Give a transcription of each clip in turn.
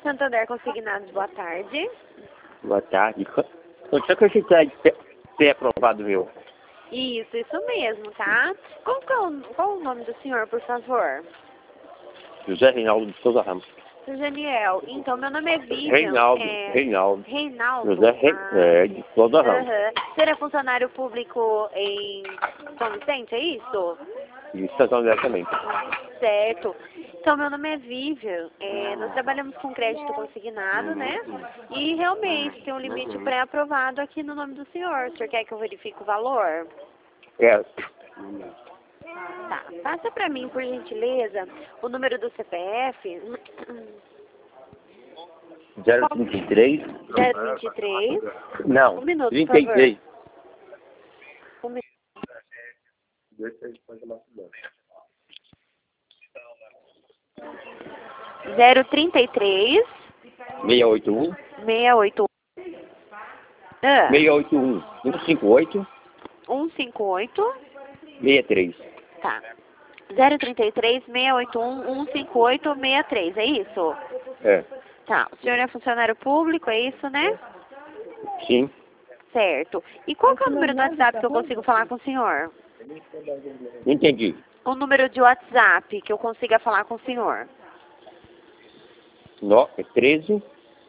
Santander Consignados, boa tarde. Boa tarde. Quanto é que a gente vai ter aprovado, meu? Isso mesmo, tá? Qual o nome do senhor, por favor? José Reinaldo de Souza Ramos. Seu Daniel, então meu nome é Vivian. Reinaldo. Reinaldo? De Souza Ramos. O senhor é funcionário público em São Vicente, é isso? E Santo André também. Certo. Então, meu nome é Vivian. Nós trabalhamos com crédito consignado, né? E realmente tem um limite pré-aprovado aqui no nome do senhor. O senhor quer que eu verifique o valor? É. Tá. Passa pra mim, por gentileza, o número do CPF. 023. 023. Não. Um minuto, 33. Por favor. Um minuto. 033 681. 681 681. 158. 158. 63. Tá. 033 681 158 63, é isso? É. Tá. O senhor é funcionário público, é isso, né? Sim. Certo. E qual que é o número do WhatsApp que eu consigo falar com o senhor? Entendi. O número de WhatsApp que eu consiga falar com o senhor? 13.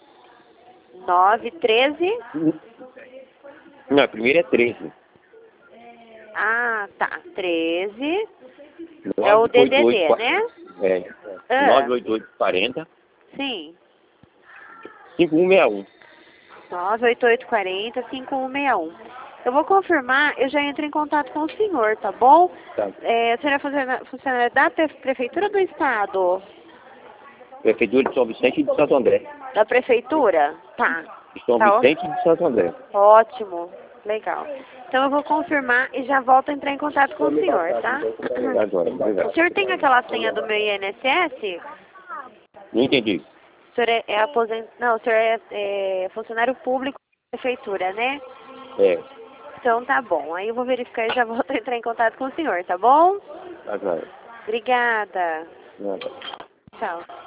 913. Não, primeiro é 13. Ah, tá. 13. É o DDD, né? É. 98840. Sim. 5161. 98840 5161. Eu vou confirmar, eu já entro em contato com o senhor, tá bom? Tá. O senhor é funcionário da Prefeitura do Estado? Prefeitura de São Vicente e de Santo André. Da Prefeitura? Tá. De São Vicente e de Santo André. Ótimo. Legal. Então eu vou confirmar e já volto a entrar em contato com o senhor, tá? Agora, obrigado. O senhor tem aquela senha do meu INSS? Não entendi. O senhor Não, o senhor é funcionário público da Prefeitura, né? É. Então tá bom. Aí eu vou verificar e já volto a entrar em contato com o senhor, tá bom? Agora. Obrigada. Nada. Tchau.